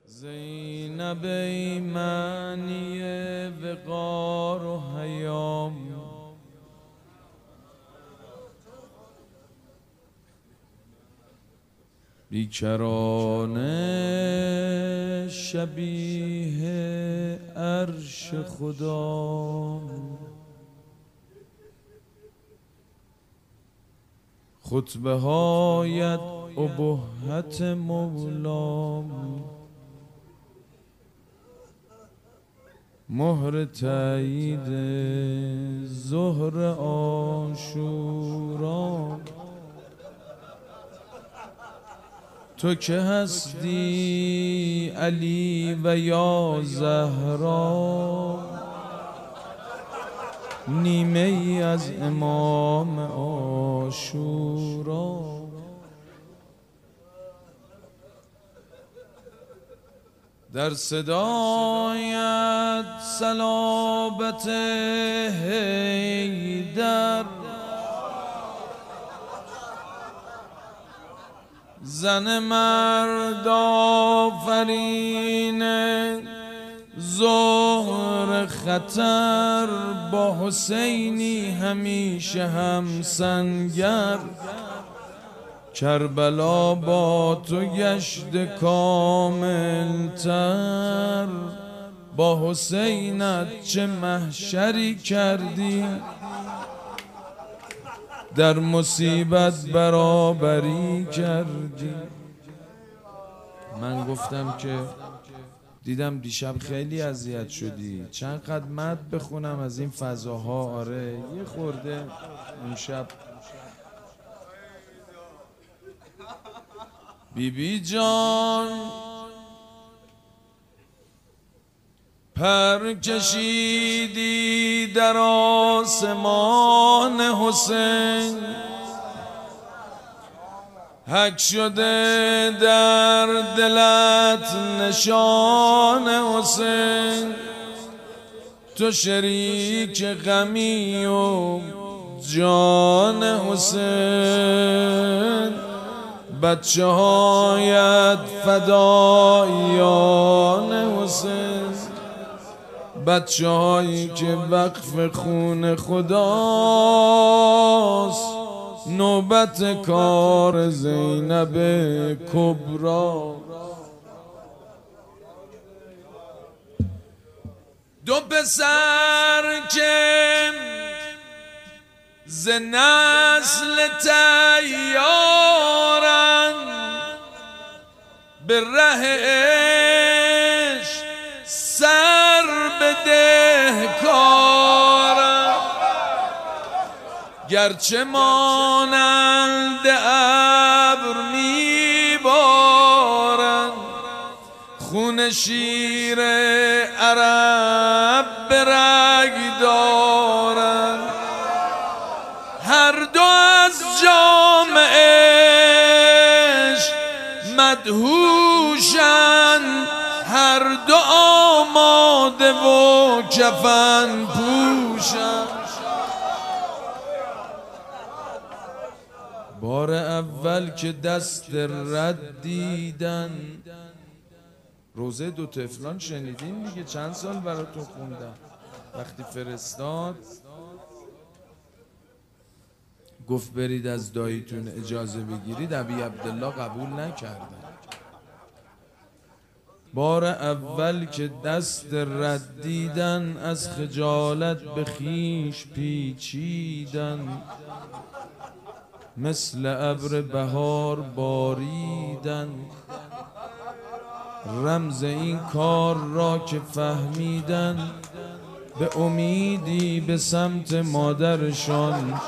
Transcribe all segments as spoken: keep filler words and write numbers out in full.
زینب ای معنی وقار و حیام، بیکرانه شبیه عرش خدا، خطبه هایت ابهت مولام، مهر تایید ظهر عاشورا. تو که هستی علی و یا زهرا، نیمه ای از امام عاشورا. در صدایت صلابت حیدر، زن مرد آفرین ظهر خطر، با حسینی همیشه هم سنگر. کربلا با تو گشت کامل تر، با حسینت چه محشری کردی، در مصیبت برابری کردی. من گفتم که دیدم دیشب خیلی اذیت شدی، چند قد مد بخونم از این فضاها. آره یه خورده اون شب بی بی جان پر کشیدی در آسمان حسین، حک شده در دلت نشان حسین. تو شریک غمی و جان حسین، بچه هایت فدایان حسین، بچه هایی که وقف خون خداست. نوبت کار زینب کبرا. دو پسر که ز نسل تیارن، به ره عشق سر بده کارن. گرچه مانند ابر میبارن، خون شیر عرب به رگ دارن. هر دو از جام عشق مدهوشن، هر دو آماده و کفن پوشن. بار اول که دست رد دیدن، روزه دو طفلان شنیدین دیگه، چند سال براتون خوندم. وقتی فرستاد گفت برید از داییتون اجازه بگیرید، ابی عبدالله قبول نکردن. بار اول که دست رد دیدن، از خجالت به خیش پیچیدن. مثل ابر بهار باریدن. رمز این کار را که فهمیدن، به امیدی به سمت مادرشان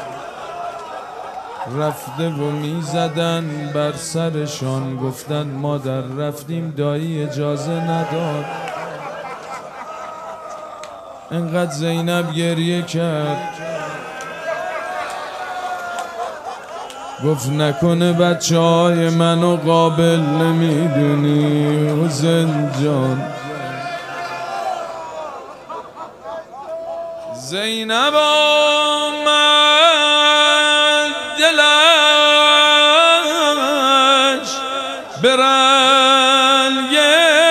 رفته و میزدن بر سرشان. گفتن مادر رفتیم دایی اجازه نداد. انقدر زینب گریه کرد، گفت نکنه بچه های منو قابل نمیدونی حسین جان. زینب آمد دلش برنگه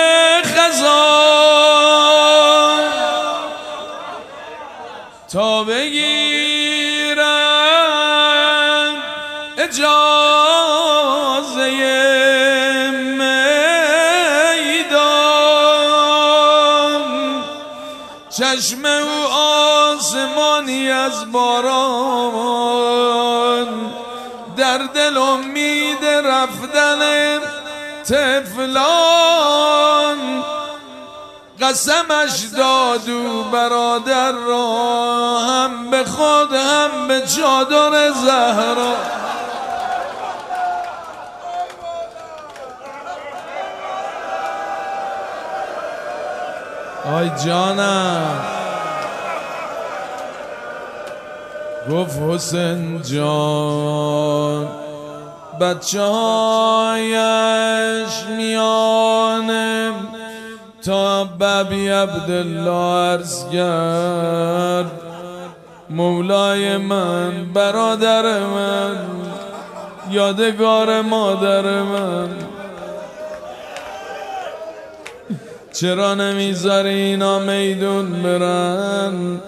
چشم او آسمانی از باران، در دل امید رفتن طفلان. قسمش داد او برادر را، هم به خود هم به چادر زهرا. آی جانم، گفت حسین جان بچه هایش میانه تا بابی عبدالله عرض کرد مولای من، برادر من، یادگار مادر من، چرا نمیذاری اینا میدون برن؟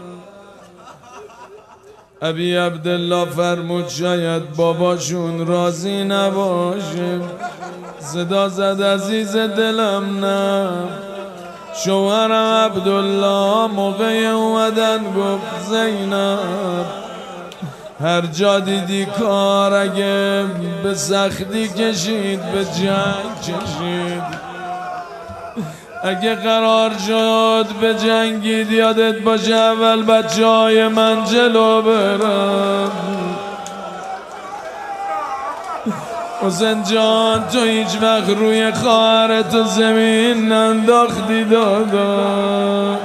ابی عبدالله فرمود شاید باباشون راضی نباشه. صدا زد عزیز دلم نه. شوهرم عبدالله موقع اومدن گفت زینب هر جا دیدی کار اگه به سختی کشید به جنگ کشید، اگه قرار شد به جنگید یادت باشه اول بچه های من جلو برم. حسین جان تو هیچ وقت روی خواهرتو زمین ننداختی دادا.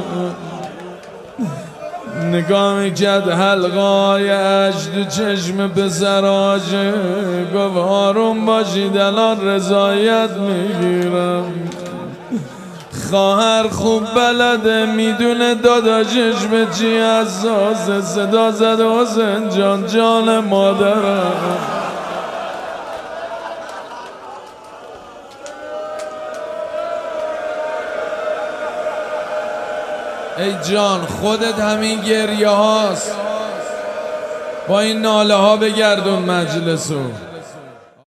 نگاه میکرد حلقای عشق تو چشم پسراشه، گفت آروم باشید الان رضایت میگیرم. خواهر خوب بلده میدونه داداشش به چی حساسه. صدا زد حسین جان جان مادرم. ای جان خودت همین گریه هاست، با این ناله ها بگردون مجلسو.